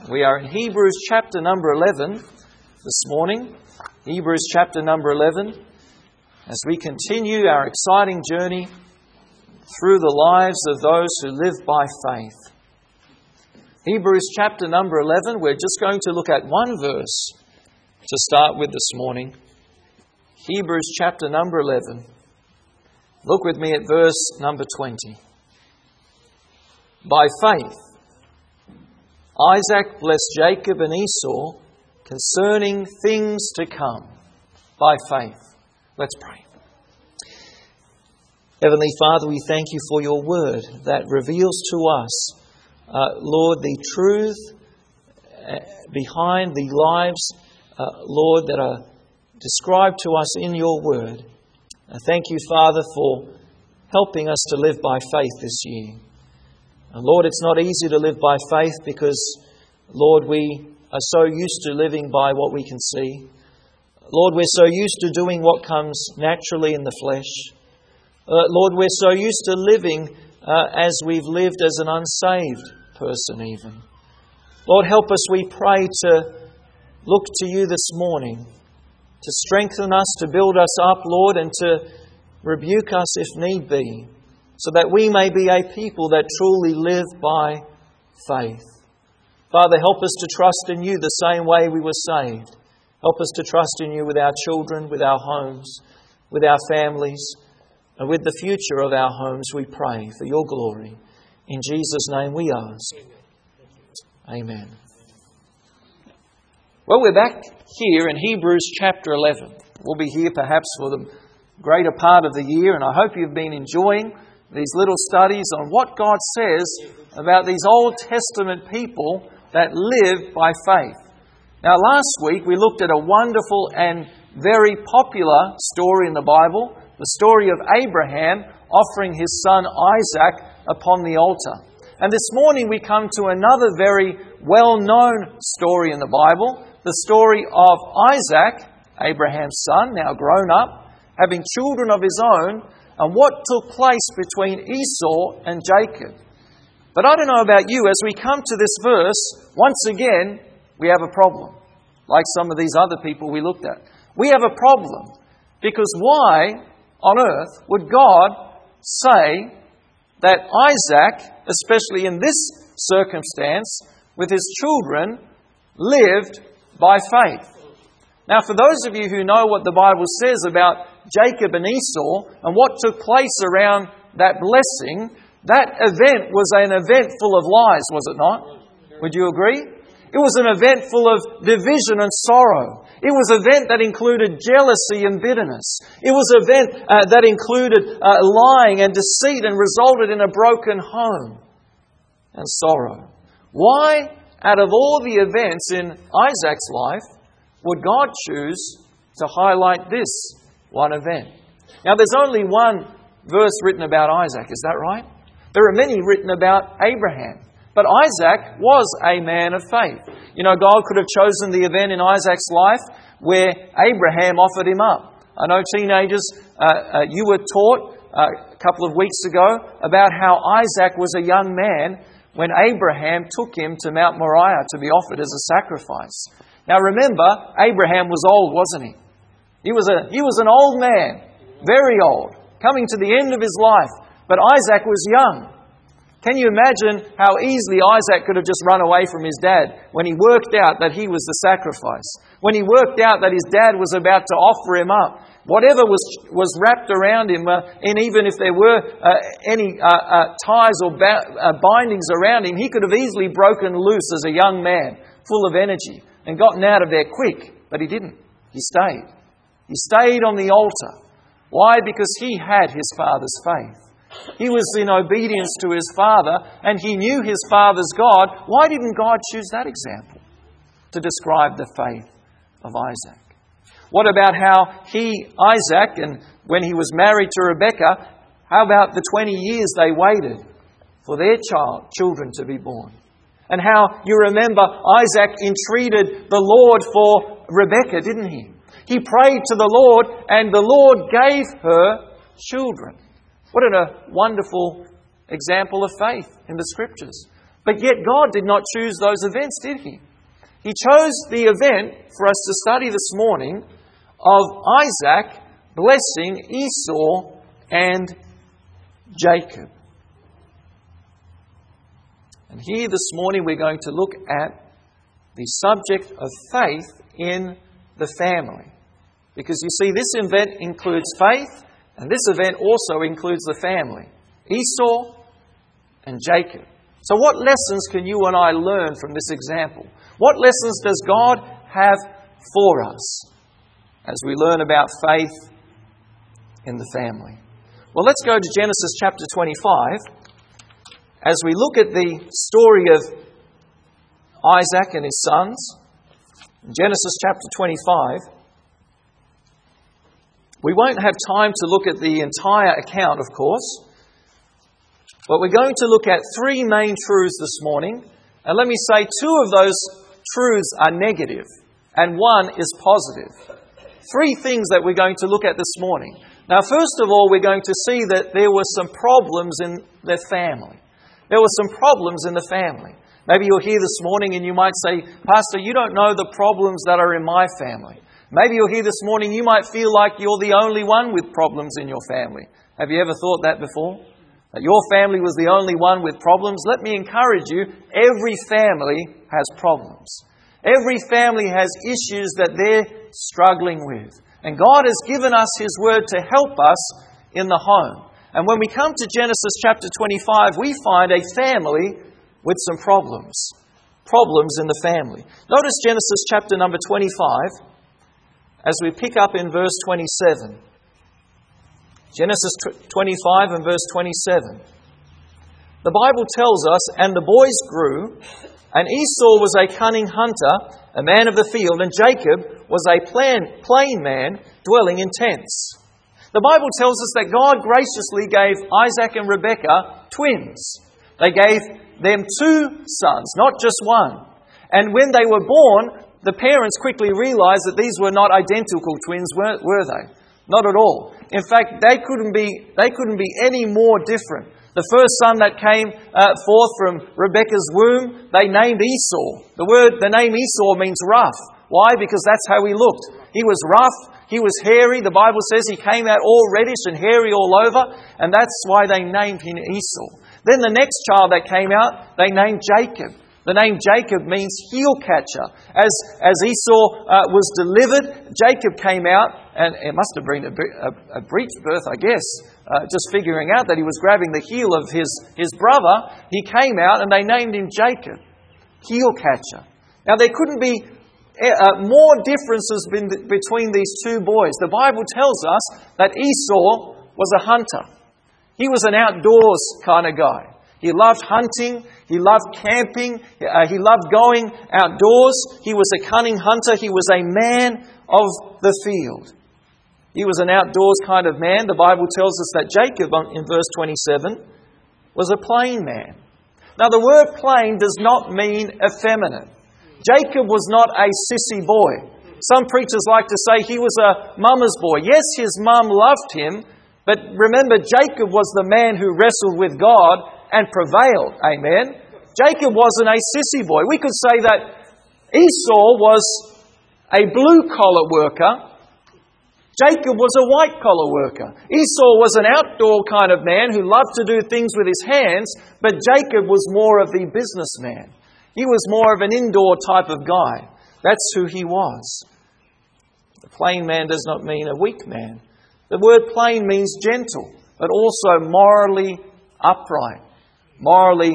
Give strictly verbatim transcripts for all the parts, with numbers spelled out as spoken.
We are in Hebrews chapter number eleven this morning. Hebrews chapter number eleven. As we continue our exciting journey through the lives of those who live by faith. Hebrews chapter number eleven, we're just going to look at one verse to start with this morning. Hebrews chapter number eleven. Look with me at verse number twenty. By faith, Isaac blessed Jacob and Esau concerning things to come. By faith. Let's pray. Heavenly Father, we thank you for your word that reveals to us, uh, Lord, the truth behind the lives, uh, Lord, that are described to us in your word. Uh, thank you, Father, for helping us to live by faith this year. And Lord, it's not easy to live by faith because, Lord, we are so used to living by what we can see. Lord, we're so used to doing what comes naturally in the flesh. Uh, Lord, we're so used to living uh, as we've lived as an unsaved person even. Lord, help us, we pray, to look to you this morning, to strengthen us, to build us up, Lord, and to rebuke us if need be, so that we may be a people that truly live by faith. Father, help us to trust in you the same way we were saved. Help us to trust in you with our children, with our homes, with our families, and with the future of our homes, we pray for your glory. In Jesus' name we ask. Amen. Well, we're back here in Hebrews chapter eleven. We'll be here perhaps for the greater part of the year, and I hope you've been enjoying these little studies on what God says about these Old Testament people that live by faith. Now, last week we looked at a wonderful and very popular story in the Bible, the story of Abraham offering his son Isaac upon the altar. And this morning we come to another very well-known story in the Bible, the story of Isaac, Abraham's son, now grown up, having children of his own, and what took place between Esau and Jacob. But I don't know about you, as we come to this verse, once again, we have a problem. Like some of these other people we looked at. We have a problem. Because why on earth would God say that Isaac, especially in this circumstance, with his children, lived by faith? Now, for those of you who know what the Bible says about Jacob and Esau and what took place around that blessing, that event was an event full of lies, was it not? Would you agree? It was an event full of division and sorrow. It was an event that included jealousy and bitterness. It was an event uh, that included uh, lying and deceit and resulted in a broken home and sorrow. Why, out of all the events in Isaac's life, would God choose to highlight this one event? Now, there's only one verse written about Isaac, is that right? There are many written about Abraham. But Isaac was a man of faith. You know, God could have chosen the event in Isaac's life where Abraham offered him up. I know teenagers, uh, uh, you were taught uh, a couple of weeks ago about how Isaac was a young man when Abraham took him to Mount Moriah to be offered as a sacrifice. Now remember, Abraham was old, wasn't he? He was a he was an old man, very old, coming to the end of his life. But Isaac was young. Can you imagine how easily Isaac could have just run away from his dad when he worked out that he was the sacrifice? When he worked out that his dad was about to offer him up? Whatever was was wrapped around him, uh, and even if there were uh, any uh, uh, ties or ba- uh, bindings around him, he could have easily broken loose as a young man, full of energy, and gotten out of there quick. But he didn't. He stayed. He stayed on the altar. Why? Because he had his father's faith. He was in obedience to his father, and he knew his father's God. Why didn't God choose that example to describe the faith of Isaac? What about how he, Isaac, and when he was married to Rebekah, how about the twenty years they waited for their child, children to be born? And how, you remember, Isaac entreated the Lord for Rebekah, didn't he? He prayed to the Lord, and the Lord gave her children. What a wonderful example of faith in the Scriptures. But yet God did not choose those events, did He? He chose the event for us to study this morning of Isaac blessing Esau and Jacob. And here this morning we're going to look at the subject of faith in the family. Because you see, this event includes faith, and this event also includes the family. Esau and Jacob. So what lessons can you and I learn from this example? What lessons does God have for us as we learn about faith in the family? Well, let's go to Genesis chapter twenty-five. As we look at the story of Isaac and his sons, in Genesis chapter twenty-five, we won't have time to look at the entire account, of course, but we're going to look at three main truths this morning. And let me say, two of those truths are negative, and one is positive. Three things that we're going to look at this morning. Now, first of all, we're going to see that there were some problems in the family. There were some problems in the family. Maybe you're here this morning and you might say, Pastor, you don't know the problems that are in my family. Maybe you're here this morning, you might feel like you're the only one with problems in your family. Have you ever thought that before? That your family was the only one with problems? Let me encourage you, every family has problems. Every family has issues that they're struggling with. And God has given us His Word to help us in the home. And when we come to Genesis chapter twenty-five, we find a family with some problems. Problems in the family. Notice Genesis chapter number twenty-five, as we pick up in verse twenty-seven. Genesis twenty-five and verse twenty-seven. The Bible tells us, and the boys grew, and Esau was a cunning hunter, a man of the field, and Jacob was a plain, plain man, dwelling in tents. The Bible tells us that God graciously gave Isaac and Rebekah twins. They gave them two sons, not just one. And when they were born, the parents quickly realized that these were not identical twins, were, were they? Not at all. In fact, they couldn't be, they couldn't be any more different. The first son that came uh, forth from Rebekah's womb, they named Esau. The word, the name Esau means rough. Why? Because that's how he looked. He was rough. He was hairy. The Bible says he came out all reddish and hairy all over. And that's why they named him Esau. Then the next child that came out, they named Jacob. The name Jacob means heel catcher. As, as Esau uh, was delivered, Jacob came out, and it must have been a, a, a breech birth, I guess, uh, just figuring out that he was grabbing the heel of his, his brother. He came out and they named him Jacob, heel catcher. Now there couldn't be uh, more differences between these two boys. The Bible tells us that Esau was a hunter. He was an outdoors kind of guy. He loved hunting. He loved camping. Uh, he loved going outdoors. He was a cunning hunter. He was a man of the field. He was an outdoors kind of man. The Bible tells us that Jacob, in verse twenty-seven, was a plain man. Now, the word plain does not mean effeminate. Jacob was not a sissy boy. Some preachers like to say he was a mama's boy. Yes, his mum loved him, but remember, Jacob was the man who wrestled with God and prevailed. Amen. Jacob wasn't a sissy boy. We could say that Esau was a blue-collar worker. Jacob was a white-collar worker. Esau was an outdoor kind of man who loved to do things with his hands, but Jacob was more of the businessman. He was more of an indoor type of guy. That's who he was. The plain man does not mean a weak man. The word plain means gentle, but also morally upright, morally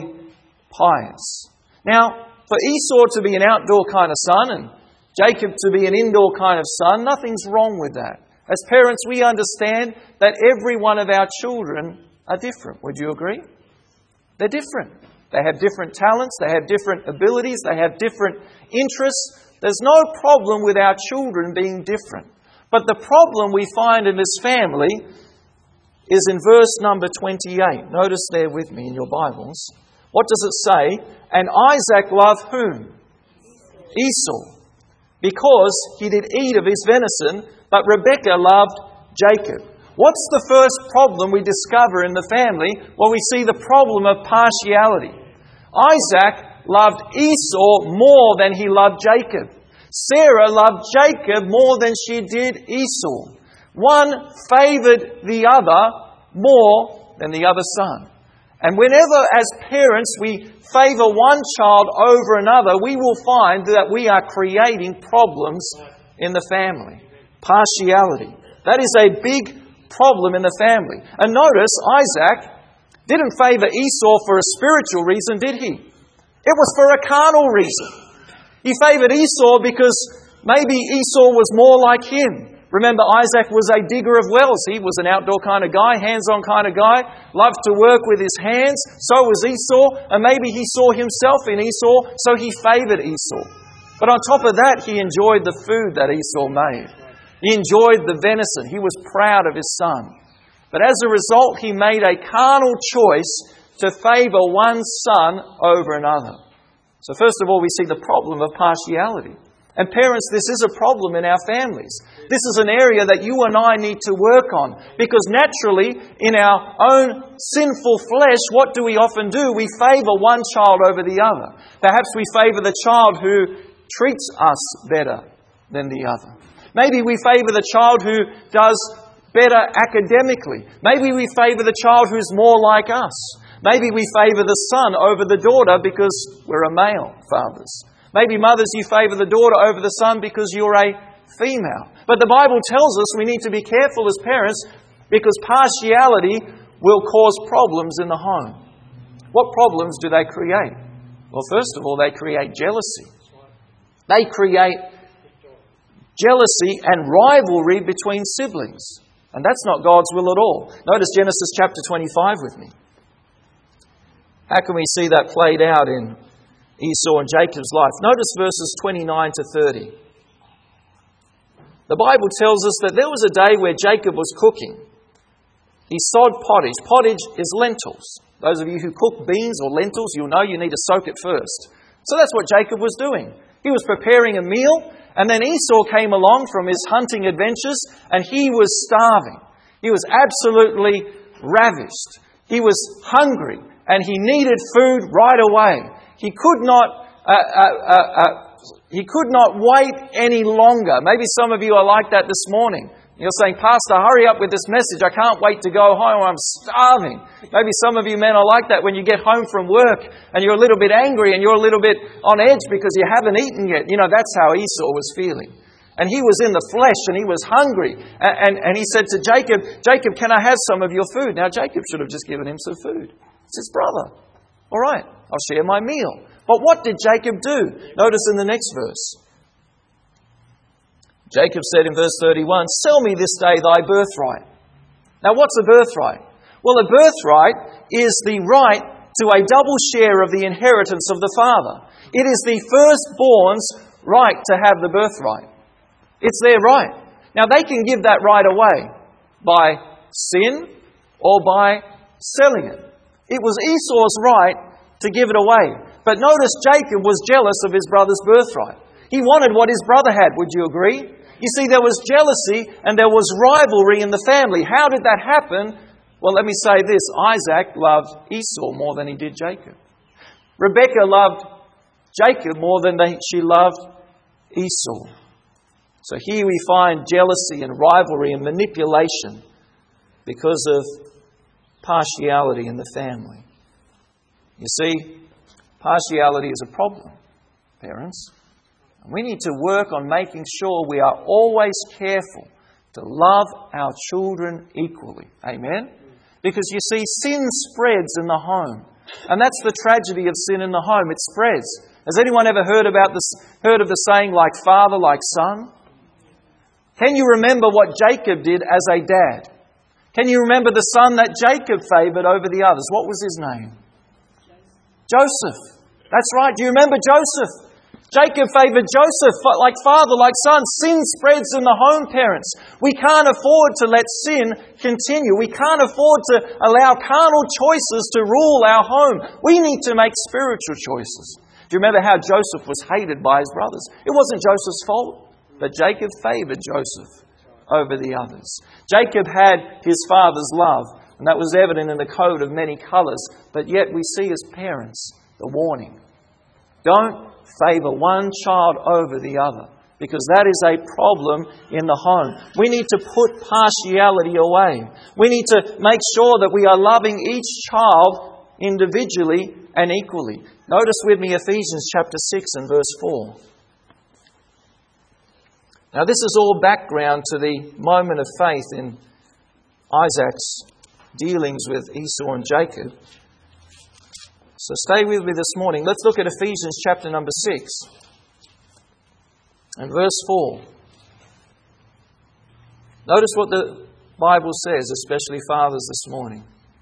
pious. Now, for Esau to be an outdoor kind of son and Jacob to be an indoor kind of son, nothing's wrong with that. As parents, we understand that every one of our children are different. Would you agree? They're different. They have different talents. They have different abilities. They have different interests. There's no problem with our children being different. But the problem we find in this family is in verse number twenty-eight. Notice there with me in your Bibles. What does it say? And Isaac loved whom? Esau. Because he did eat of his venison, but Rebekah loved Jacob. What's the first problem we discover in the family? Well, we see the problem of partiality. Isaac loved Esau more than he loved Jacob. Sarah loved Jacob more than she did Esau. One favoured the other more than the other son. And whenever as parents we favour one child over another, we will find that we are creating problems in the family. Partiality. That is a big problem in the family. And notice, Isaac didn't favour Esau for a spiritual reason, did he? It was for a carnal reason. He favoured Esau because maybe Esau was more like him. Remember, Isaac was a digger of wells. He was an outdoor kind of guy, hands-on kind of guy, loved to work with his hands. So was Esau, and maybe he saw himself in Esau, so he favoured Esau. But on top of that, he enjoyed the food that Esau made. He enjoyed the venison. He was proud of his son. But as a result, he made a carnal choice to favour one son over another. So first of all, we see the problem of partiality. And parents, this is a problem in our families. This is an area that you and I need to work on. Because naturally, in our own sinful flesh, what do we often do? We favour one child over the other. Perhaps we favour the child who treats us better than the other. Maybe we favour the child who does better academically. Maybe we favour the child who's more like us. Maybe we favour the son over the daughter because we're a male fathers. Maybe mothers, you favour the daughter over the son because you're a female. But the Bible tells us we need to be careful as parents because partiality will cause problems in the home. What problems do they create? Well, first of all, they create jealousy. They create jealousy and rivalry between siblings. And that's not God's will at all. Notice Genesis chapter twenty-five with me. How can we see that played out in Esau and Jacob's life? Notice verses twenty-nine to thirty. The Bible tells us that there was a day where Jacob was cooking. He sod pottage. Pottage is lentils. Those of you who cook beans or lentils, you'll know you need to soak it first. So that's what Jacob was doing. He was preparing a meal, and then Esau came along from his hunting adventures, and he was starving. He was absolutely ravished. He was hungry, and he needed food right away. He could not uh, uh, uh, uh, he could not wait any longer. Maybe some of you are like that this morning. You're saying, Pastor, hurry up with this message. I can't wait to go home. I'm starving. Maybe some of you men are like that when you get home from work and you're a little bit angry and you're a little bit on edge because you haven't eaten yet. You know, that's how Esau was feeling. And he was in the flesh and he was hungry. And, and, and he said to Jacob, Jacob, can I have some of your food? Now, Jacob should have just given him some food. It's his brother. All right, I'll share my meal. But what did Jacob do? Notice in the next verse. Jacob said in verse thirty-one, sell me this day thy birthright. Now what's a birthright? Well, a birthright is the right to a double share of the inheritance of the father. It is the firstborn's right to have the birthright. It's their right. Now they can give that right away by sin or by selling it. It was Esau's right to give it away. But notice Jacob was jealous of his brother's birthright. He wanted what his brother had. Would you agree? You see, there was jealousy and there was rivalry in the family. How did that happen? Well, let me say this. Isaac loved Esau more than he did Jacob. Rebekah loved Jacob more than they, she loved Esau. So here we find jealousy and rivalry and manipulation because of partiality in the family. You see, partiality is a problem, parents. And we need to work on making sure we are always careful to love our children equally. Amen? Because you see, sin spreads in the home. And that's the tragedy of sin in the home. It spreads. Has anyone ever heard about this, heard of the saying, like father, like son? Can you remember what Jacob did as a dad? Can you remember the son that Jacob favoured over the others? What was his name? Joseph. That's right. Do you remember Joseph? Jacob favoured Joseph like father, like son. Sin spreads in the home, parents. We can't afford to let sin continue. We can't afford to allow carnal choices to rule our home. We need to make spiritual choices. Do you remember how Joseph was hated by his brothers? It wasn't Joseph's fault, but Jacob favoured Joseph over the others. Jacob had his father's love, and that was evident in the coat of many colours. But yet we see as parents the warning. Don't favour one child over the other, because that is a problem in the home. We need to put partiality away. We need to make sure that we are loving each child individually and equally. Notice with me Ephesians chapter six and verse four. Now this is all background to the moment of faith in Isaac's dealings with Esau and Jacob. So stay with me this morning. Let's look at Ephesians chapter number six and verse four. Notice what the Bible says, especially fathers this morning.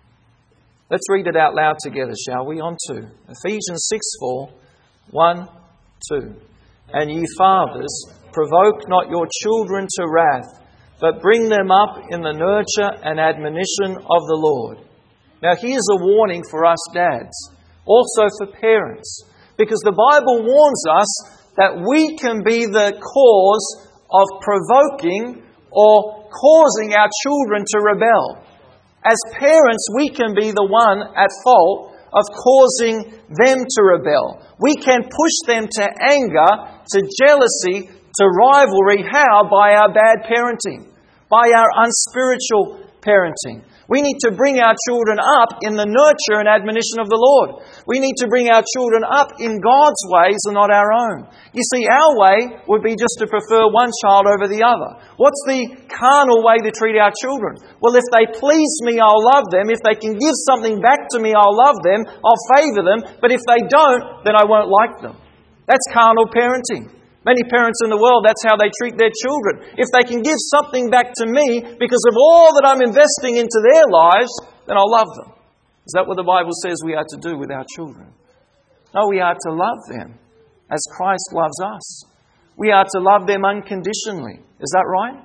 Let's read it out loud together, shall we? On to Ephesians six four, one, two. And ye fathers, provoke not your children to wrath, but bring them up in the nurture and admonition of the Lord. Now here's a warning for us dads, also for parents, because the Bible warns us that we can be the cause of provoking or causing our children to rebel. As parents, we can be the one at fault of causing them to rebel. We can push them to anger, to jealousy, to rivalry. How? By our bad parenting, by our unspiritual parenting. We need to bring our children up in the nurture and admonition of the Lord. We need to bring our children up in God's ways and not our own. You see, our way would be just to prefer one child over the other. What's the carnal way to treat our children? Well, if they please me, I'll love them. If they can give something back to me, I'll love them. I'll favour them. But if they don't, then I won't like them. That's carnal parenting. Many parents in the world, that's how they treat their children. If they can give something back to me because of all that I'm investing into their lives, then I'll love them. Is that what the Bible says we are to do with our children? No, we are to love them as Christ loves us. We are to love them unconditionally. Is that right?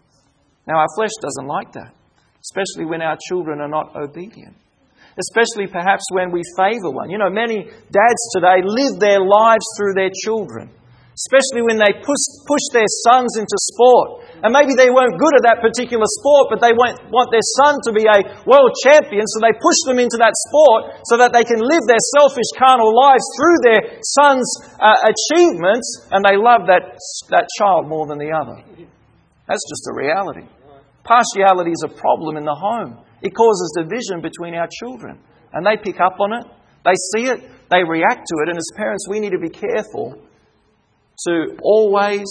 Now, our flesh doesn't like that, especially when our children are not obedient. Especially perhaps when we favour one. You know, many dads today live their lives through their children. Especially when they push, push their sons into sport. And maybe they weren't good at that particular sport, but they want, want their son to be a world champion, so they push them into that sport so that they can live their selfish carnal lives through their son's uh, achievements, and they love that, that child more than the other. That's just a reality. Partiality is a problem in the home. It causes division between our children. And they pick up on it. They see it. They react to it. And as parents, we need to be careful to always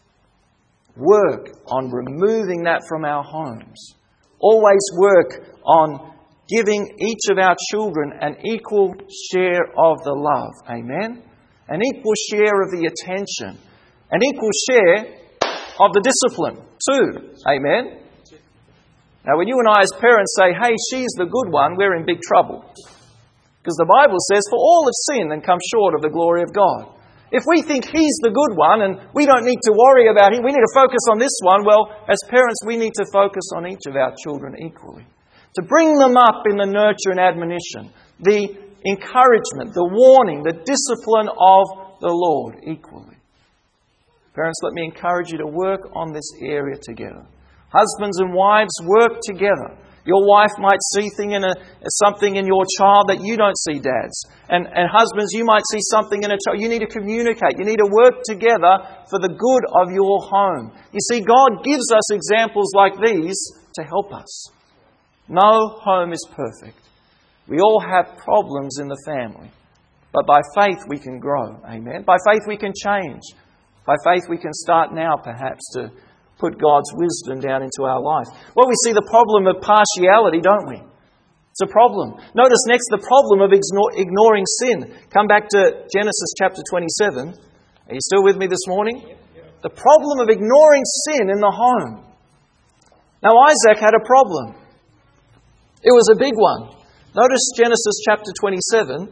work on removing that from our homes. Always work on giving each of our children an equal share of the love. Amen? An equal share of the attention. An equal share of the discipline too. Amen? Now when you and I as parents say, hey, she's the good one, we're in big trouble. Because the Bible says, for all have sinned and come short of the glory of God. If we think he's the good one and we don't need to worry about him, we need to focus on this one, well, as parents, we need to focus on each of our children equally. To bring them up in the nurture and admonition, the encouragement, the warning, the discipline of the Lord equally. Parents, let me encourage you to work on this area together. Husbands and wives, work together. Your wife might see thing in a, something in your child that you don't see, dads. And, and husbands, you might see something in a child. You need to communicate. You need to work together for the good of your home. You see, God gives us examples like these to help us. No home is perfect. We all have problems in the family. But by faith we can grow. Amen. By faith we can change. By faith we can start now perhaps to put God's wisdom down into our life. Well, we see the problem of partiality, don't we? It's a problem. Notice next the problem of ignoring sin. Come back to Genesis chapter twenty-seven. Are you still with me this morning? The problem of ignoring sin in the home. Now Isaac had a problem. It was a big one. Notice Genesis chapter twenty-seven.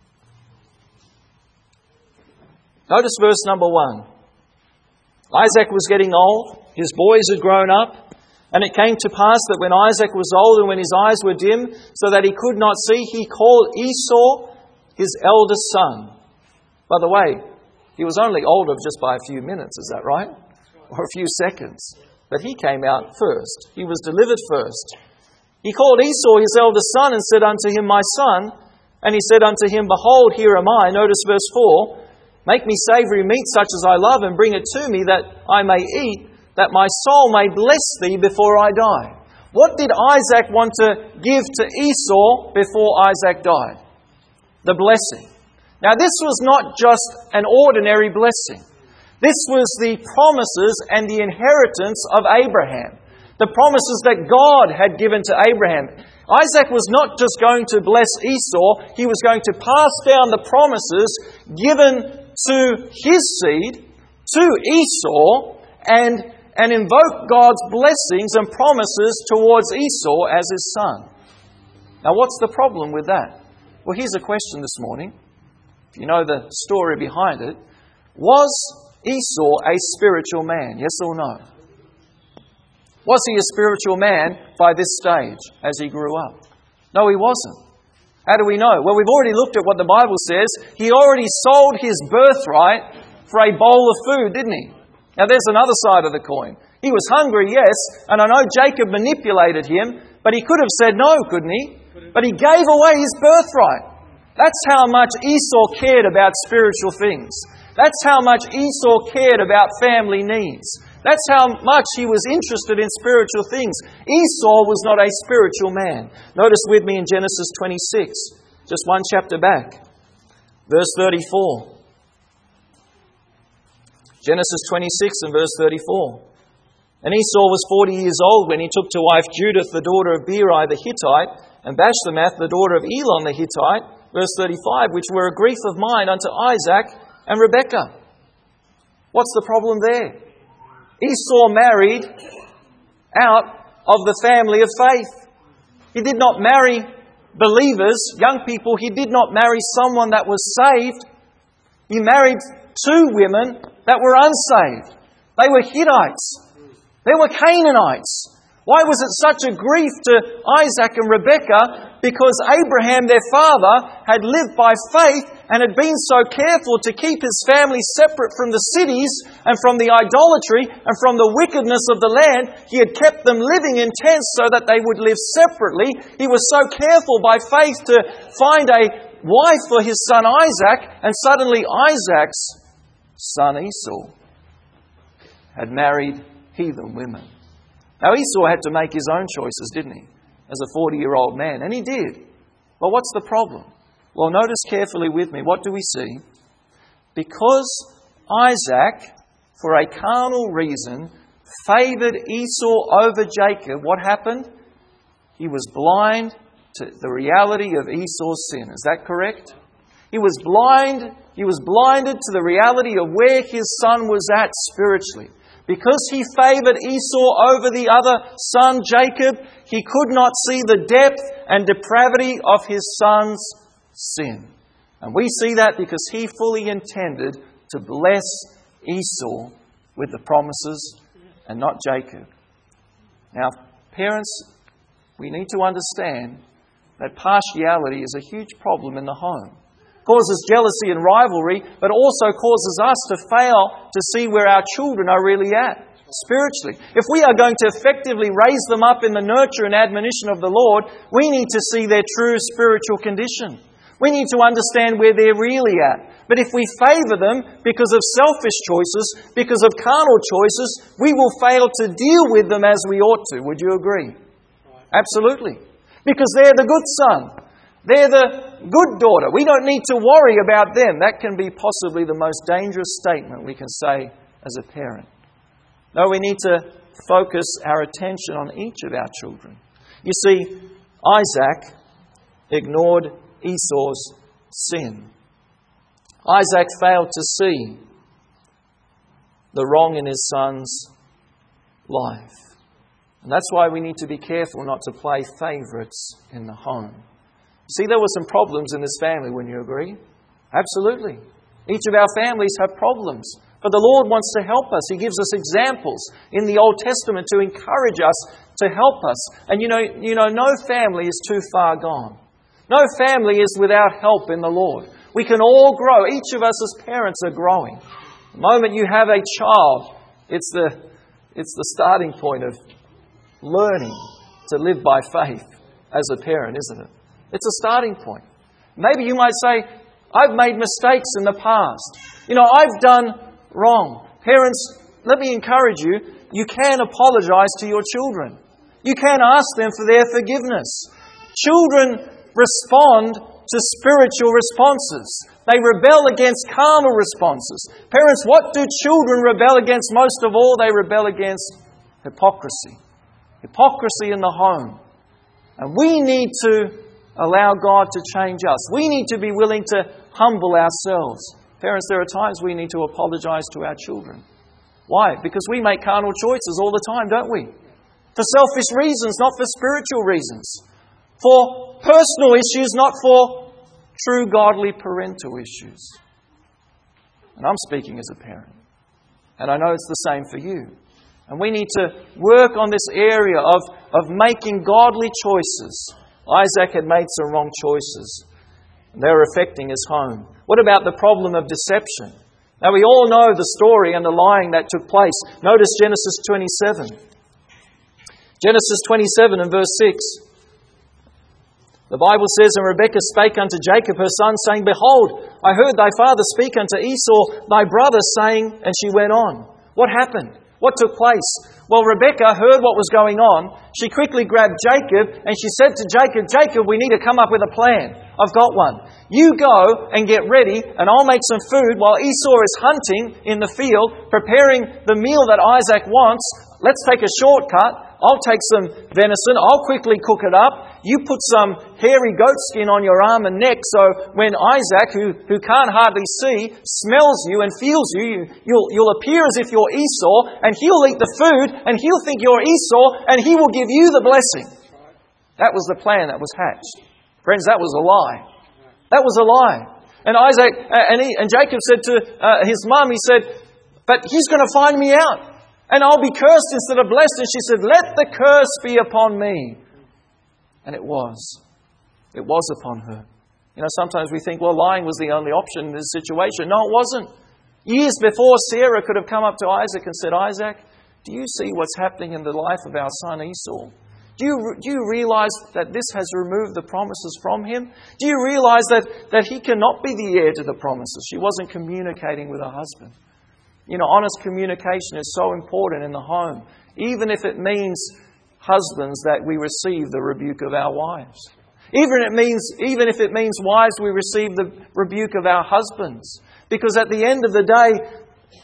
Notice verse number one. Isaac was getting old. His boys had grown up. And it came to pass that when Isaac was old and when his eyes were dim, so that he could not see, he called Esau his eldest son. By the way, he was only older just by a few minutes, is that right? Or a few seconds. But he came out first. He was delivered first. He called Esau his eldest son and said unto him, My son, And he said unto him, Behold, here am I. Notice verse four. Make me savoury meat such as I love, and bring it to me, that I may eat, that my soul may bless thee before I die. What did Isaac want to give to Esau before Isaac died? The blessing. Now this was not just an ordinary blessing. This was the promises and the inheritance of Abraham. The promises that God had given to Abraham. Isaac was not just going to bless Esau, he was going to pass down the promises given to his seed, to Esau, and, and invoke God's blessings and promises towards Esau as his son. Now what's the problem with that? Well, here's a question this morning. If you know the story behind it. Was Esau a spiritual man? Yes or no? Was he a spiritual man by this stage as he grew up? No, he wasn't. How do we know? Well, we've already looked at what the Bible says. He already sold his birthright for a bowl of food, didn't he? Now, there's another side of the coin. He was hungry, yes, and I know Jacob manipulated him, but he could have said no, couldn't he? But he gave away his birthright. That's how much Esau cared about spiritual things. That's how much Esau cared about family needs. That's how much he was interested in spiritual things. Esau was not a spiritual man. Notice with me in Genesis twenty-six, just one chapter back, verse thirty-four. Genesis twenty-six and verse thirty-four. And Esau was forty years old when he took to wife Judith, the daughter of Beeri the Hittite, and Bashemath, the daughter of Elon the Hittite, verse thirty-five, which were a grief of mine unto Isaac and Rebekah. What's the problem there? Esau married out of the family of faith. He did not marry believers, young people. He did not marry someone that was saved. He married two women that were unsaved. They were Hittites. They were Canaanites. Why was it such a grief to Isaac and Rebekah? Because Abraham, their father, had lived by faith and had been so careful to keep his family separate from the cities and from the idolatry and from the wickedness of the land. He had kept them living in tents so that they would live separately. He was so careful by faith to find a wife for his son Isaac, and suddenly Isaac's son Esau had married heathen women. Now Esau had to make his own choices, didn't he? As a forty-year-old man. And he did. But what's the problem? Well, notice carefully with me. What do we see? Because Isaac, for a carnal reason, favoured Esau over Jacob, what happened? He was blind to the reality of Esau's sin. Is that correct? He was blind. He was blinded to the reality of where his son was at spiritually. Because he favoured Esau over the other son, Jacob, he could not see the depth and depravity of his son's sin. And we see that because he fully intended to bless Esau with the promises and not Jacob. Now, parents, we need to understand that partiality is a huge problem in the home. Causes jealousy and rivalry, but also causes us to fail to see where our children are really at spiritually. If we are going to effectively raise them up in the nurture and admonition of the Lord, we need to see their true spiritual condition. We need to understand where they're really at. But if we favour them because of selfish choices, because of carnal choices, we will fail to deal with them as we ought to. Would you agree? Absolutely. Because they're the good son. They're the good daughter. We don't need to worry about them. That can be possibly the most dangerous statement we can say as a parent. No, we need to focus our attention on each of our children. You see, Isaac ignored Esau's sin. Isaac failed to see the wrong in his son's life. And that's why we need to be careful not to play favourites in the home. See, there were some problems in this family, wouldn't you agree? Absolutely. Each of our families have problems. But the Lord wants to help us. He gives us examples in the Old Testament to encourage us, to help us. And you know, you know, no family is too far gone. No family is without help in the Lord. We can all grow. Each of us as parents are growing. The moment you have a child, it's the, it's the starting point of learning to live by faith as a parent, isn't it? It's a starting point. Maybe you might say, I've made mistakes in the past. You know, I've done wrong. Parents, let me encourage you, you can apologize to your children. You can ask them for their forgiveness. Children respond to spiritual responses. They rebel against carnal responses. Parents, what do children rebel against most of all? They rebel against hypocrisy. Hypocrisy in the home. And we need to allow God to change us. We need to be willing to humble ourselves. Parents, there are times we need to apologize to our children. Why? Because we make carnal choices all the time, don't we? For selfish reasons, not for spiritual reasons. For personal issues, not for true godly parental issues. And I'm speaking as a parent. And I know it's the same for you. And we need to work on this area of, of making godly choices. Isaac had made some wrong choices. And they were affecting his home. What about the problem of deception? Now we all know the story and the lying that took place. Notice Genesis twenty-seven. Genesis twenty-seven and verse six. The Bible says, And Rebekah spake unto Jacob her son, saying, Behold, I heard thy father speak unto Esau thy brother, saying, and she went on. What happened? What took place? Well, Rebekah heard what was going on. She quickly grabbed Jacob and she said to Jacob, Jacob, we need to come up with a plan. I've got one. You go and get ready and I'll make some food while Esau is hunting in the field, preparing the meal that Isaac wants. Let's take a shortcut. I'll take some venison. I'll quickly cook it up. You put some hairy goat skin on your arm and neck so when Isaac, who, who can't hardly see, smells you and feels you, you you'll, you'll appear as if you're Esau and he'll eat the food and he'll think you're Esau and he will give you the blessing. That was the plan that was hatched. Friends, that was a lie. That was a lie. And Isaac and, he, and Jacob said to uh, his mum, he said, but he's going to find me out. And I'll be cursed instead of blessed. And she said, let the curse be upon me. And it was. It was upon her. You know, sometimes we think, well, lying was the only option in this situation. No, it wasn't. Years before, Sarah could have come up to Isaac and said, Isaac, do you see what's happening in the life of our son Esau? Do you, do you realize that this has removed the promises from him? Do you realize that, that he cannot be the heir to the promises? She wasn't communicating with her husband. You know, honest communication is so important in the home, even if it means, husbands, that we receive the rebuke of our wives. Even, it means, even if it means, wives, we receive the rebuke of our husbands. Because at the end of the day,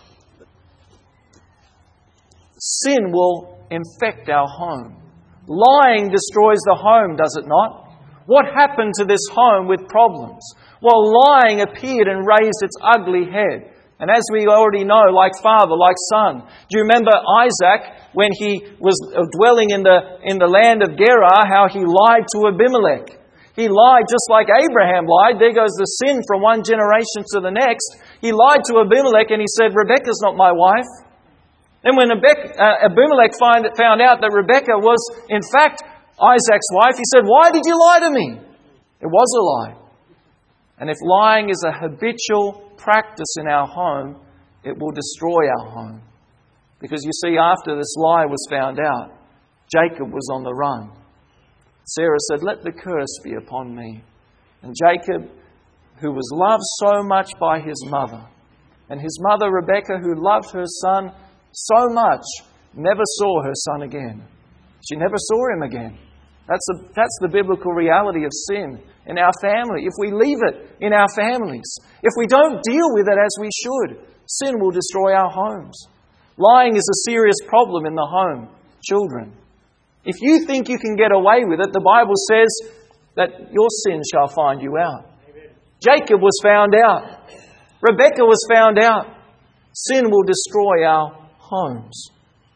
sin will infect our home. Lying destroys the home, does it not? What happened to this home with problems? Well, lying appeared and raised its ugly head. And as we already know, like father, like son. Do you remember Isaac when he was dwelling in the, in the land of Gerar, how he lied to Abimelech? He lied just like Abraham lied. There goes the sin from one generation to the next. He lied to Abimelech and he said, Rebekah's not my wife. And when Abimelech find, found out that Rebekah was in fact Isaac's wife, he said, why did you lie to me? It was a lie. And if lying is a habitual practice in our home, it will destroy our home. Because you see, after this lie was found out, Jacob was on the run. Sarah said, let the curse be upon me. And Jacob, who was loved so much by his mother, and his mother Rebekah, who loved her son so much, never saw her son again. She never saw him again. That's the, that's the biblical reality of sin in our family. If we leave it in our families, if we don't deal with it as we should, sin will destroy our homes. Lying is a serious problem in the home. Children, if you think you can get away with it, the Bible says that your sin shall find you out. Amen. Jacob was found out. Rebekah was found out. Sin will destroy our homes.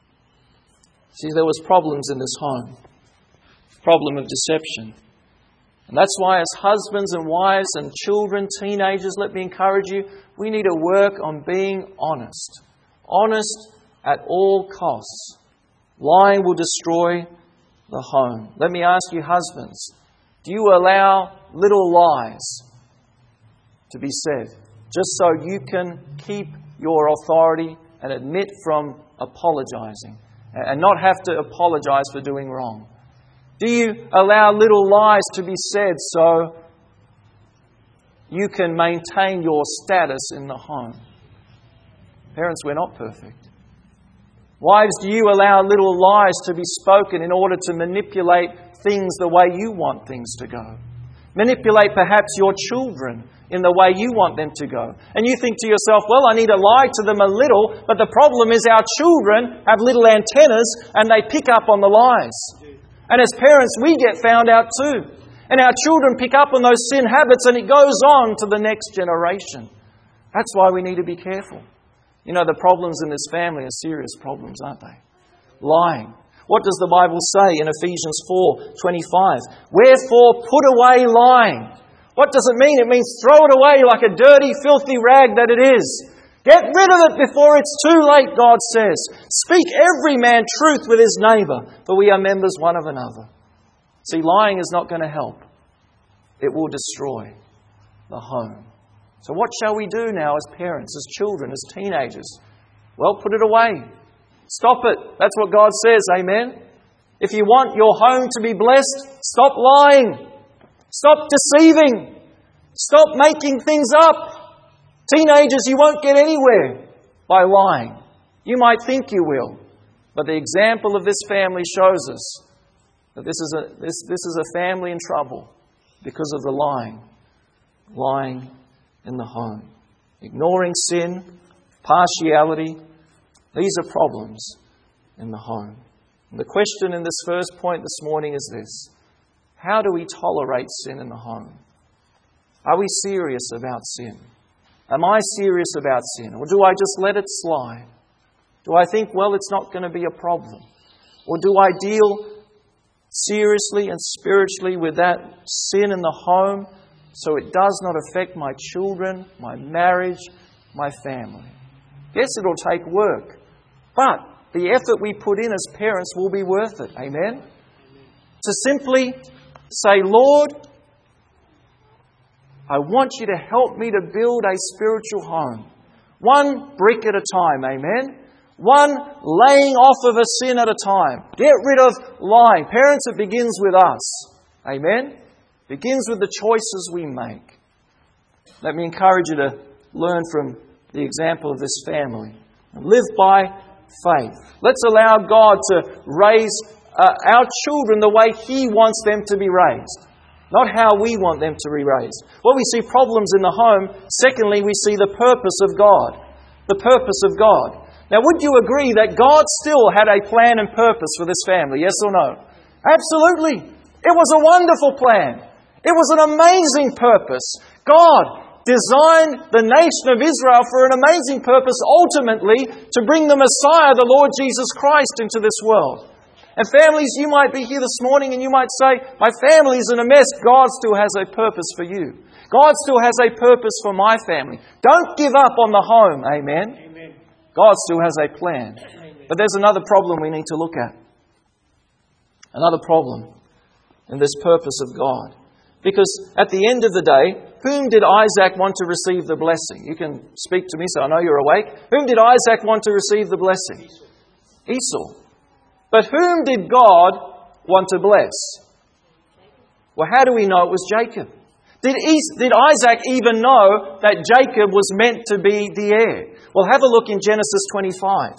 See, there was problems in this home. Problem of deception. And that's why as husbands and wives and children, teenagers, let me encourage you, we need to work on being honest. Honest at all costs. Lying will destroy the home. Let me ask you, husbands, do you allow little lies to be said just so you can keep your authority and admit from apologizing and not have to apologize for doing wrong? Do you allow little lies to be said so you can maintain your status in the home. Parents, we're not perfect. Wives, do you allow little lies to be spoken in order to manipulate things the way you want things to go? Manipulate perhaps your children in the way you want them to go. And you think to yourself, well, I need to lie to them a little, but the problem is our children have little antennas and they pick up on the lies. And as parents, we get found out too. And our children pick up on those sin habits and it goes on to the next generation. That's why we need to be careful. You know, the problems in this family are serious problems, aren't they? Lying. What does the Bible say in Ephesians four twenty-five? Wherefore put away lying. What does it mean? It means throw it away like a dirty, filthy rag that it is. Get rid of it before it's too late, God says. Speak every man truth with his neighbour, for we are members one of another. See, lying is not going to help. It will destroy the home. So what shall we do now as parents, as children, as teenagers? Well, put it away. Stop it. That's what God says. Amen. If you want your home to be blessed, stop lying. Stop deceiving. Stop making things up. Teenagers, you won't get anywhere by lying. You might think you will. But the example of this family shows us that this is a, this, this is a family in trouble because of the lying. Lying in the home. Ignoring sin, partiality. These are problems in the home. And the question in this first point this morning is this. How do we tolerate sin in the home? Are we serious about sin? Am I serious about sin? Or do I just let it slide? Do I think, well, it's not going to be a problem? Or do I deal seriously and spiritually with that sin in the home so it does not affect my children, my marriage, my family? Yes, it'll take work. But the effort we put in as parents will be worth it. Amen? To simply say, Lord, I want you to help me to build a spiritual home. One brick at a time. Amen? One laying off of a sin at a time. Get rid of lying. Parents, it begins with us. Amen? It begins with the choices we make. Let me encourage you to learn from the example of this family. And live by faith. Let's allow God to raise uh, our children the way He wants them to be raised. Not how we want them to be raised. Well, we see problems in the home. Secondly, we see the purpose of God. The purpose of God. Now, would you agree that God still had a plan and purpose for this family? Yes or no? Absolutely. It was a wonderful plan. It was an amazing purpose. God designed the nation of Israel for an amazing purpose, ultimately to bring the Messiah, the Lord Jesus Christ, into this world. And families, you might be here this morning and you might say, my family is in a mess. God still has a purpose for you. God still has a purpose for my family. Don't give up on the home. Amen. Amen. God still has a plan. Amen. But there's another problem we need to look at. Another problem in this purpose of God. Because at the end of the day, whom did Isaac want to receive the blessing? You can speak to me so I know you're awake. Whom did Isaac want to receive the blessing? Esau. But whom did God want to bless? Well, how do we know it was Jacob? Did, es- did Isaac even know that Jacob was meant to be the heir? Well, have a look in Genesis twenty-five.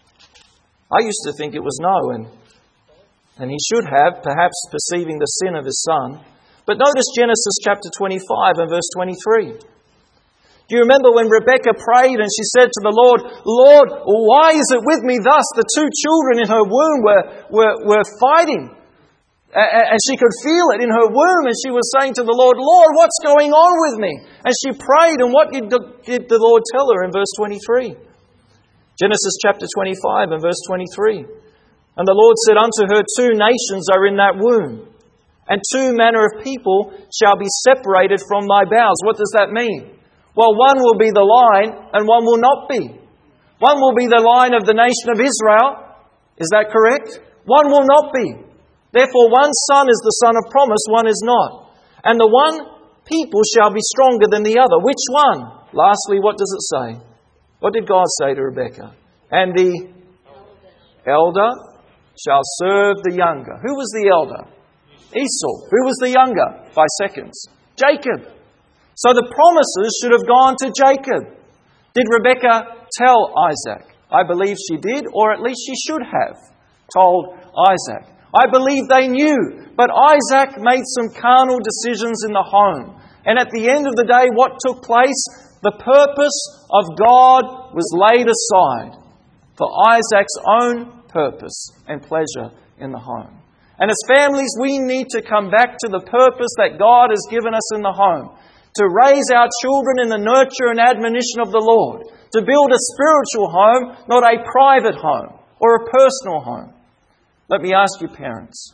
I used to think it was no, and, and he should have, perhaps perceiving the sin of his son. But notice Genesis chapter twenty-five and verse twenty-three. Do you remember when Rebekah prayed and she said to the Lord, Lord, why is it with me thus? The two children in her womb were, were, were fighting. And she could feel it in her womb. And she was saying to the Lord, Lord, what's going on with me? And she prayed. And what did the, did the Lord tell her in verse twenty-three? Genesis chapter twenty-five and verse twenty-three. And the Lord said unto her, two nations are in that womb, and two manner of people shall be separated from thy bowels. What does that mean? Well, one will be the line and one will not be. One will be the line of the nation of Israel. Is that correct? One will not be. Therefore, one son is the son of promise, one is not. And the one people shall be stronger than the other. Which one? Lastly, what does it say? What did God say to Rebekah? And the elder shall serve the younger. Who was the elder? Esau. Who was the younger? By seconds. Jacob. So the promises should have gone to Jacob. Did Rebekah tell Isaac? I believe she did, or at least she should have told Isaac. I believe they knew, but Isaac made some carnal decisions in the home. And at the end of the day, what took place? The purpose of God was laid aside for Isaac's own purpose and pleasure in the home. And as families, we need to come back to the purpose that God has given us in the home. To raise our children in the nurture and admonition of the Lord. To build a spiritual home, not a private home or a personal home. Let me ask you, parents,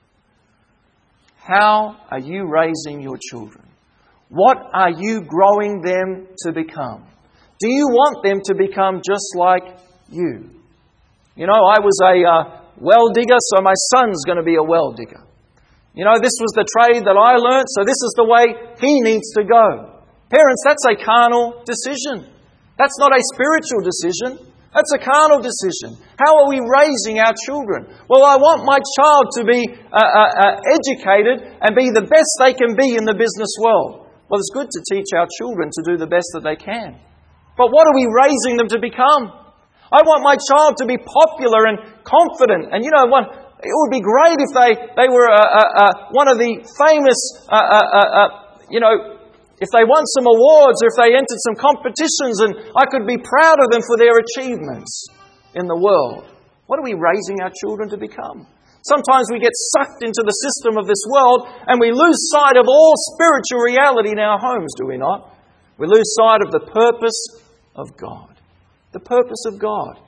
how are you raising your children? What are you growing them to become? Do you want them to become just like you? You know, I was a uh, well digger, so my son's going to be a well digger. You know, this was the trade that I learnt, so this is the way he needs to go. Parents, that's a carnal decision. That's not a spiritual decision. That's a carnal decision. How are we raising our children? Well, I want my child to be uh, uh, uh, educated and be the best they can be in the business world. Well, it's good to teach our children to do the best that they can. But what are we raising them to become? I want my child to be popular and confident. And you know what? It would be great if they, they were uh, uh, uh, one of the famous, uh, uh, uh, uh, you know, if they won some awards or if they entered some competitions, and I could be proud of them for their achievements in the world. What are we raising our children to become? Sometimes we get sucked into the system of this world and we lose sight of all spiritual reality in our homes, do we not? We lose sight of the purpose of God. The purpose of God.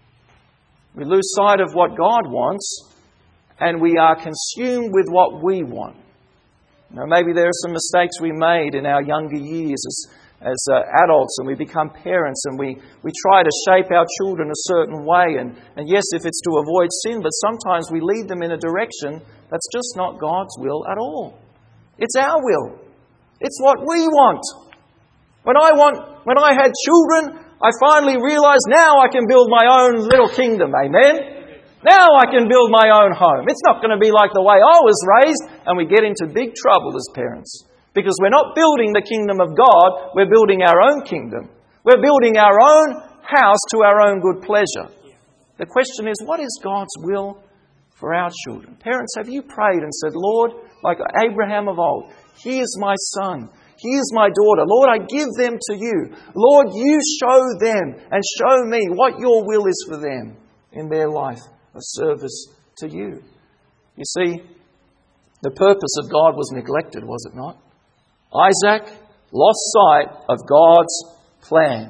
We lose sight of what God wants, and we are consumed with what we want. Now, maybe there are some mistakes we made in our younger years as, as uh, adults, and we become parents, and we, we try to shape our children a certain way. And, and yes, if it's to avoid sin, but sometimes we lead them in a direction that's just not God's will at all. It's our will. It's what we want. When I want, when I had children, I finally realized now I can build my own little kingdom. Amen? Now I can build my own home. It's not going to be like the way I was raised, and we get into big trouble as parents. Because we're not building the kingdom of God, we're building our own kingdom. We're building our own house to our own good pleasure. The question is, what is God's will for our children? Parents, have you prayed and said, Lord, like Abraham of old, here's my son, here's my daughter. Lord, I give them to you. Lord, you show them and show me what your will is for them in their life of service to you. You see, the purpose of God was neglected, was it not? Isaac lost sight of God's plan.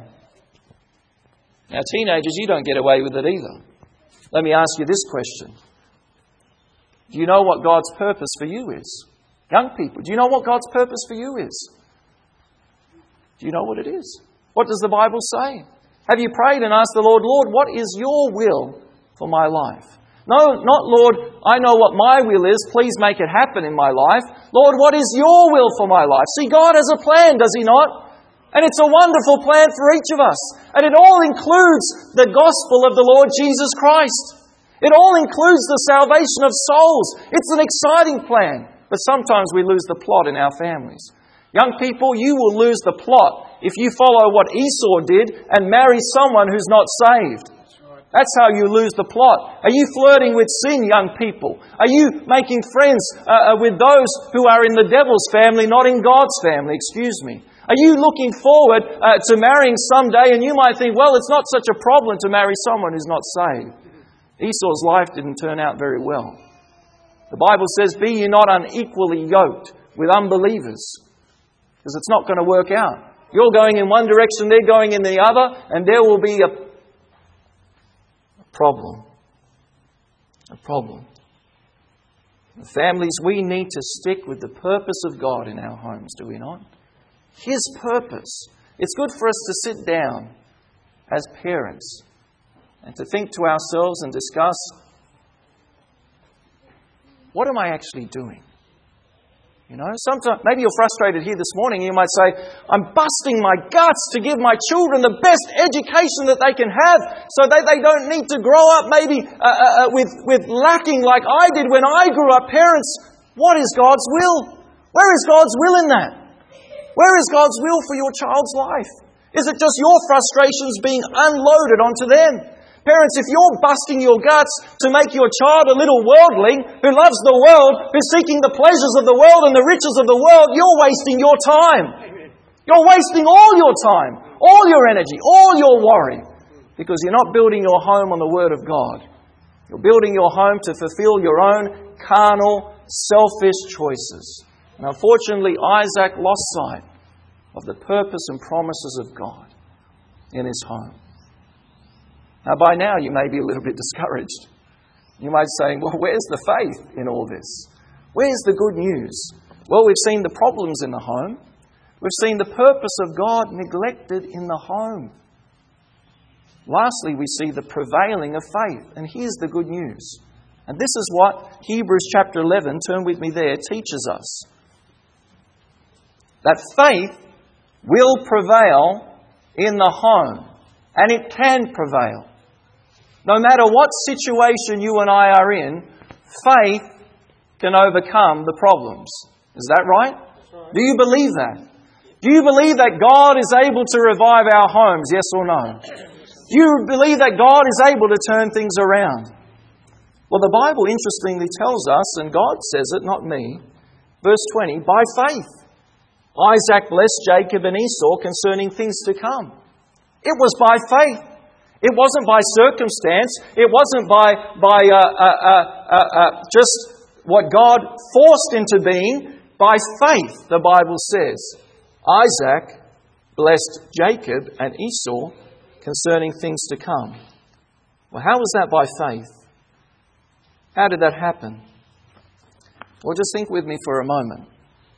Now, teenagers, you don't get away with it either. Let me ask you this question. Do you know what God's purpose for you is? Young people, do you know what God's purpose for you is? Do you know what it is? What does the Bible say? Have you prayed and asked the Lord, Lord, what is your will for my life? No, not Lord, I know what my will is. Please make it happen in my life. Lord, what is your will for my life? See, God has a plan, does He not? And it's a wonderful plan for each of us. And it all includes the gospel of the Lord Jesus Christ. It all includes the salvation of souls. It's an exciting plan. But sometimes we lose the plot in our families. Young people, you will lose the plot if you follow what Esau did and marry someone who's not saved. That's how you lose the plot. Are you flirting with sin, young people? Are you making friends uh, with those who are in the devil's family, not in God's family? Excuse me. Are you looking forward uh, to marrying someday, and you might think, well, it's not such a problem to marry someone who's not saved. Esau's life didn't turn out very well. The Bible says, be ye not unequally yoked with unbelievers, because it's not going to work out. You're going in one direction, they're going in the other, and there will be a problem. A problem. Families, we need to stick with the purpose of God in our homes, do we not? His purpose. It's good for us to sit down as parents and to think to ourselves and discuss, what am I actually doing? You know, sometimes, maybe you're frustrated here this morning. You might say, I'm busting my guts to give my children the best education that they can have so that they don't need to grow up maybe uh, uh, with, with lacking like I did when I grew up. Parents, what is God's will? Where is God's will in that? Where is God's will for your child's life? Is it just your frustrations being unloaded onto them? Parents, if you're busting your guts to make your child a little worldling who loves the world, who's seeking the pleasures of the world and the riches of the world, you're wasting your time. You're wasting all your time, all your energy, all your worry, because you're not building your home on the Word of God. You're building your home to fulfill your own carnal, selfish choices. And unfortunately, Isaac lost sight of the purpose and promises of God in his home. Now, by now, you may be a little bit discouraged. You might say, well, where's the faith in all this? Where's the good news? Well, we've seen the problems in the home. We've seen the purpose of God neglected in the home. Lastly, we see the prevailing of faith. And here's the good news. And this is what Hebrews chapter eleven, turn with me there, teaches us. That faith will prevail in the home. And it can prevail. No matter what situation you and I are in, faith can overcome the problems. Is that right? right? Do you believe that? Do you believe that God is able to revive our homes, yes or no? Do you believe that God is able to turn things around? Well, the Bible interestingly tells us, and God says it, not me, verse twenty, by faith, Isaac blessed Jacob and Esau concerning things to come. It was by faith. It wasn't by circumstance. It wasn't by, by uh, uh, uh, uh, uh, just what God forced into being. By faith, the Bible says, Isaac blessed Jacob and Esau concerning things to come. Well, how was that by faith? How did that happen? Well, just think with me for a moment.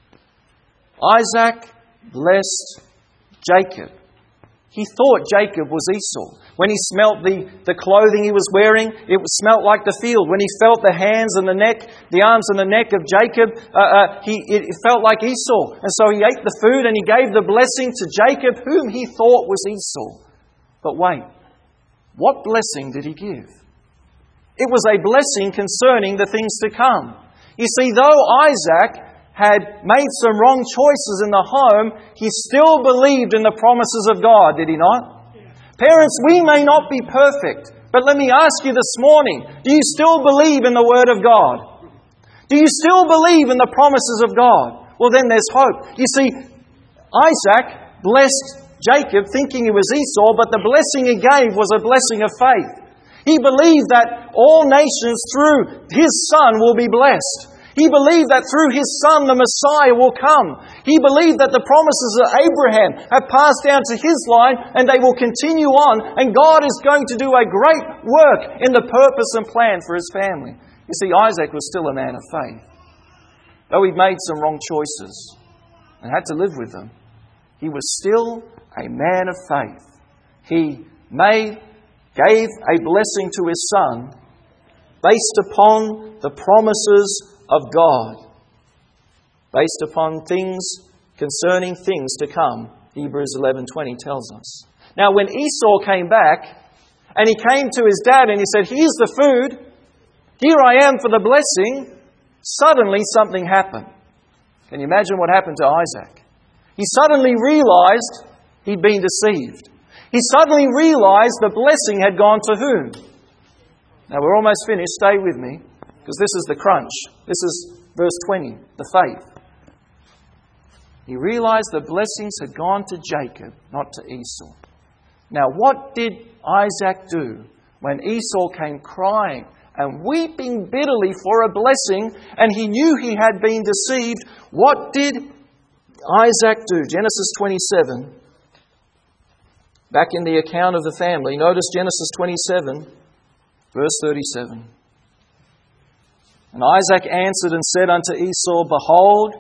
Isaac blessed Jacob. He thought Jacob was Esau. When he smelt the, the clothing he was wearing, it smelt like the field. When he felt the hands and the neck, the arms and the neck of Jacob, uh, uh, he, it felt like Esau. And so he ate the food and he gave the blessing to Jacob, whom he thought was Esau. But wait, what blessing did he give? It was a blessing concerning the things to come. You see, though Isaac had made some wrong choices in the home, he still believed in the promises of God, did he not? Yeah. Parents, we may not be perfect, but let me ask you this morning, do you still believe in the Word of God? Do you still believe in the promises of God? Well, then there's hope. You see, Isaac blessed Jacob thinking he was Esau, but the blessing he gave was a blessing of faith. He believed that all nations through his son will be blessed. He believed that through his son the Messiah will come. He believed that the promises of Abraham have passed down to his line and they will continue on, and God is going to do a great work in the purpose and plan for his family. You see, Isaac was still a man of faith. Though he'd made some wrong choices and had to live with them, he was still a man of faith. He made, gave a blessing to his son based upon the promises of God, based upon things concerning things to come. Hebrews eleven twenty tells us. Now, when Esau came back and he came to his dad and he said, here's the food, here I am for the blessing, suddenly something happened. Can you imagine what happened to Isaac? He suddenly realized he'd been deceived. He suddenly realized the blessing had gone to whom? Now, we're almost finished. Stay with me, because this is the crunch. This is verse twenty, the faith. He realized the blessings had gone to Jacob, not to Esau. Now, what did Isaac do when Esau came crying and weeping bitterly for a blessing, and he knew he had been deceived? What did Isaac do? Genesis twenty-seven. Back in the account of the family. Notice Genesis twenty-seven, verse thirty-seven. And Isaac answered and said unto Esau, behold,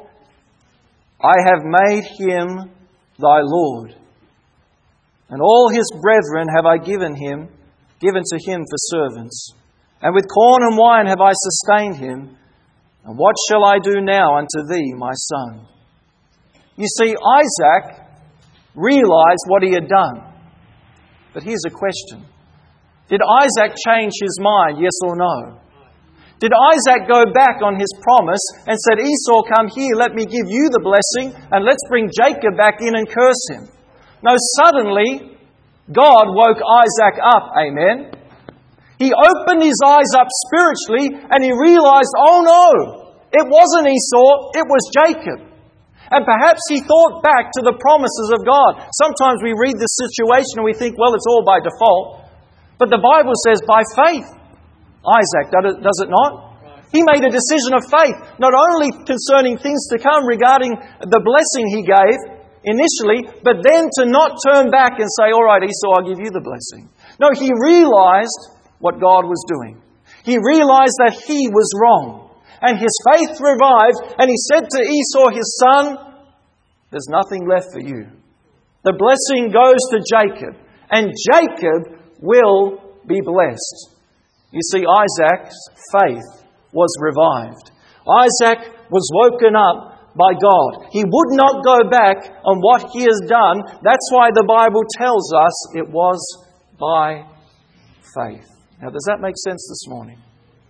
I have made him thy lord, and all his brethren have I given him, given to him for servants. And with corn and wine have I sustained him. And what shall I do now unto thee, my son? You see, Isaac realized what he had done. But here's a question. Did Isaac change his mind, yes or no? Did Isaac go back on his promise and said, Esau, come here, let me give you the blessing, and let's bring Jacob back in and curse him? No, suddenly, God woke Isaac up, amen. He opened his eyes up spiritually and he realized, oh no, it wasn't Esau, it was Jacob. And perhaps he thought back to the promises of God. Sometimes we read this situation and we think, well, it's all by default. But the Bible says by faith, Isaac, does it not? He made a decision of faith, not only concerning things to come regarding the blessing he gave initially, but then to not turn back and say, all right, Esau, I'll give you the blessing. No, he realized what God was doing. He realized that he was wrong. And his faith revived, and he said to Esau, his son, there's nothing left for you. The blessing goes to Jacob, and Jacob will be blessed. You see, Isaac's faith was revived. Isaac was woken up by God. He would not go back on what he has done. That's why the Bible tells us it was by faith. Now, does that make sense this morning?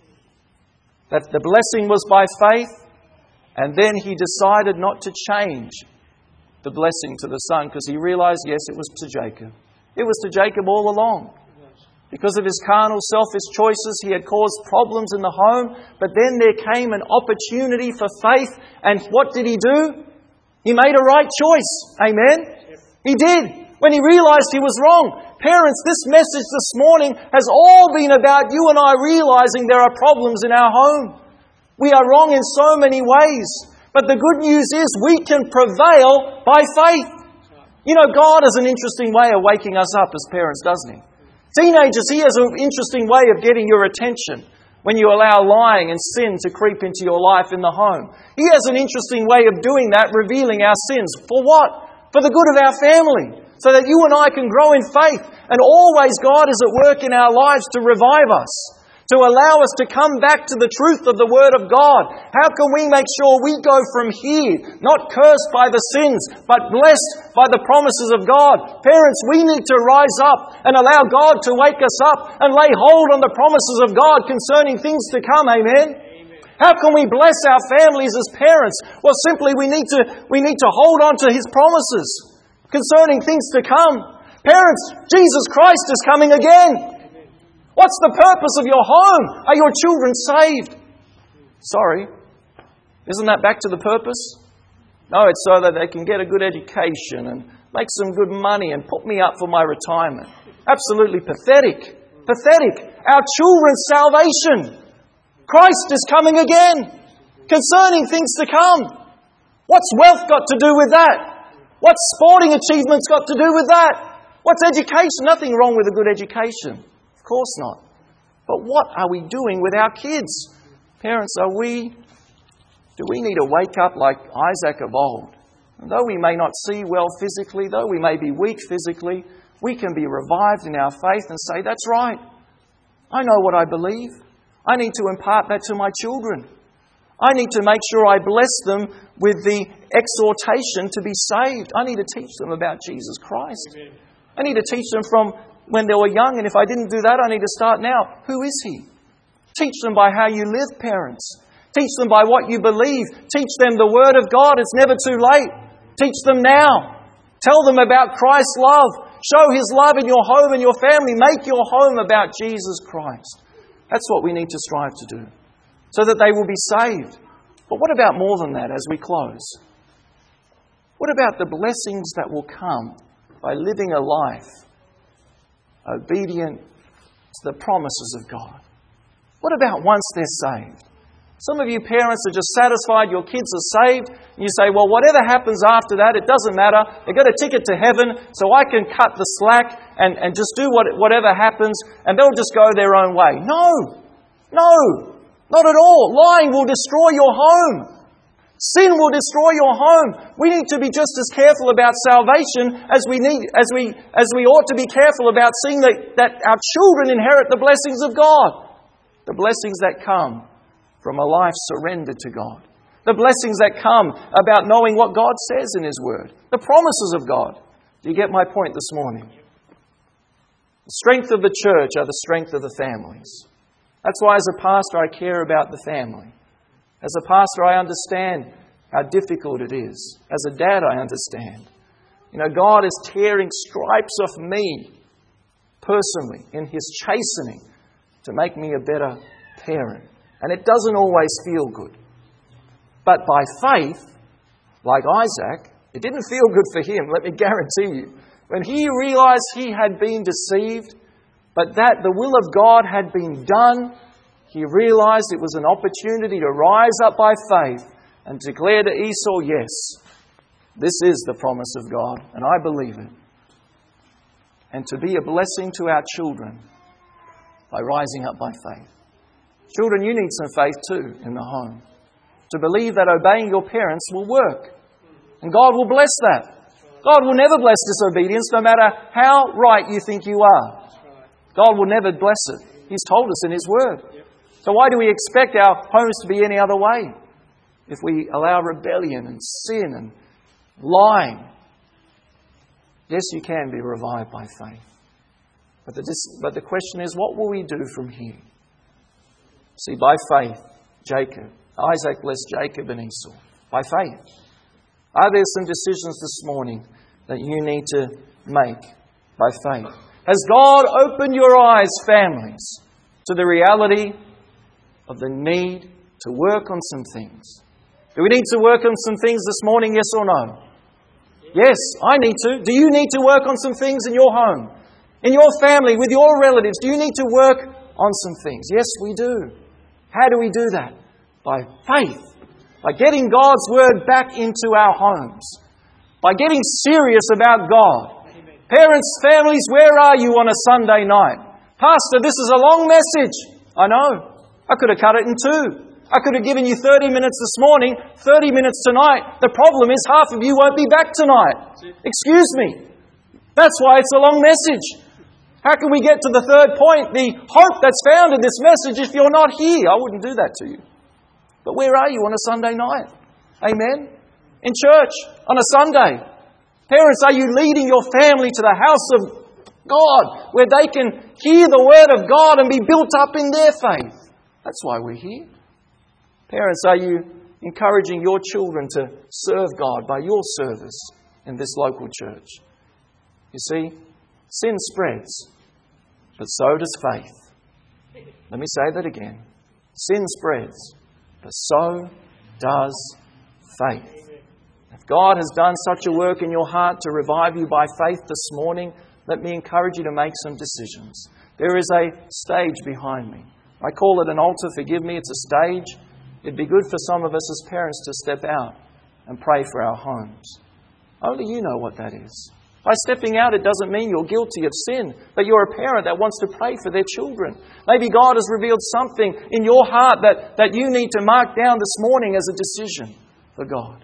That the blessing was by faith, and then he decided not to change the blessing to the son because he realized, yes, it was to Jacob. It was to Jacob all along. Because of his carnal, selfish choices, he had caused problems in the home. But then there came an opportunity for faith, and what did he do? He made a right choice. Amen? He did. When he realized he was wrong. Parents, this message this morning has all been about you and I realizing there are problems in our home. We are wrong in so many ways. But the good news is we can prevail by faith. You know, God has an interesting way of waking us up as parents, doesn't He? Teenagers, He has an interesting way of getting your attention when you allow lying and sin to creep into your life in the home. He has an interesting way of doing that, revealing our sins. For what? For the good of our family. So that you and I can grow in faith. And always God is at work in our lives to revive us. To allow us to come back to the truth of the Word of God. How can we make sure we go from here, not cursed by the sins, but blessed by the promises of God? Parents, we need to rise up and allow God to wake us up and lay hold on the promises of God concerning things to come. Amen? Amen. How can we bless our families as parents? Well, simply we need to, we need to hold on to His promises concerning things to come. Parents, Jesus Christ is coming again. What's the purpose of your home? Are your children saved? Sorry. Isn't that back to the purpose? No, it's so that they can get a good education and make some good money and put me up for my retirement. Absolutely pathetic. Pathetic. Our children's salvation. Christ is coming again. Concerning things to come. What's wealth got to do with that? What's sporting achievements got to do with that? What's education? Nothing wrong with a good education. Of course not. But what are we doing with our kids? Parents, are we, do we need to wake up like Isaac of old? And though we may not see well physically, though we may be weak physically, we can be revived in our faith and say, that's right. I know what I believe. I need to impart that to my children. I need to make sure I bless them with the exhortation to be saved. I need to teach them about Jesus Christ. Amen. I need to teach them from when they were young, and if I didn't do that, I need to start now. Who is He? Teach them by how you live, parents. Teach them by what you believe. Teach them the Word of God. It's never too late. Teach them now. Tell them about Christ's love. Show His love in your home and your family. Make your home about Jesus Christ. That's what we need to strive to do, so that they will be saved. But what about more than that as we close? What about the blessings that will come by living a life obedient to the promises of God? What about once they're saved? Some of you parents are just satisfied your kids are saved. And you say, well, whatever happens after that, it doesn't matter. They've got a ticket to heaven, so I can cut the slack and, and just do what, whatever happens, and they'll just go their own way. No, no, not at all. Lying will destroy your home. Sin will destroy your home. We need to be just as careful about salvation as we need, as we, as we ought to be careful about seeing that, that our children inherit the blessings of God. The blessings that come from a life surrendered to God. The blessings that come about knowing what God says in His Word. The promises of God. Do you get my point this morning? The strength of the church are the strength of the families. That's why as a pastor I care about the family. As a pastor I understand how difficult it is. As a dad I understand. You know, God is tearing stripes off me personally in His chastening to make me a better parent. And it doesn't always feel good. But by faith, like Isaac, it didn't feel good for him, let me guarantee you. When he realized he had been deceived, but that the will of God had been done, he realized it was an opportunity to rise up by faith and declare to Esau, yes, this is the promise of God, and I believe it. And to be a blessing to our children by rising up by faith. Children, you need some faith too in the home. To believe that obeying your parents will work. And God will bless that. God will never bless disobedience no matter how right you think you are. God will never bless it. He's told us in His Word. So why do we expect our homes to be any other way? If we allow rebellion and sin and lying. Yes, you can be revived by faith. But the, but the question is, what will we do from here? See, by faith, Jacob, Isaac blessed Jacob and Esau. By faith. Are there some decisions this morning that you need to make by faith? Has God opened your eyes, families, to the reality of the need to work on some things? Do we need to work on some things this morning, yes or no? Yes, I need to. Do you need to work on some things in your home? In your family, with your relatives? Do you need to work on some things? Yes, we do. How do we do that? By faith. By getting God's Word back into our homes. By getting serious about God. Amen. Parents, families, where are you on a Sunday night? Pastor, this is a long message. I know. I could have cut it in two. I could have given you thirty minutes this morning, thirty minutes tonight. The problem is half of you won't be back tonight. Excuse me. That's why it's a long message. How can we get to the third point, the hope that's found in this message, if you're not here? I wouldn't do that to you. But where are you on a Sunday night? Amen? In church, on a Sunday. Parents, are you leading your family to the house of God, where they can hear the Word of God and be built up in their faith? That's why we're here. Parents, are you encouraging your children to serve God by your service in this local church? You see, sin spreads, but so does faith. Let me say that again. Sin spreads, but so does faith. If God has done such a work in your heart to revive you by faith this morning, let me encourage you to make some decisions. There is a stage behind me. I call it an altar, forgive me, it's a stage. It'd be good for some of us as parents to step out and pray for our homes. Only you know what that is. By stepping out, it doesn't mean you're guilty of sin, but you're a parent that wants to pray for their children. Maybe God has revealed something in your heart that, that you need to mark down this morning as a decision for God.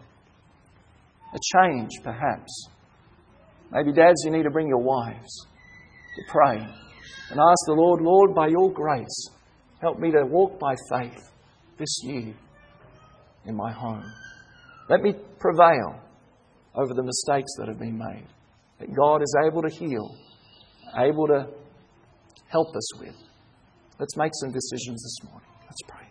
A change, perhaps. Maybe dads, you need to bring your wives to pray and ask the Lord, Lord, by your grace, help me to walk by faith this year in my home. Let me prevail over the mistakes that have been made, that God is able to heal, able to help us with. Let's make some decisions this morning. Let's pray.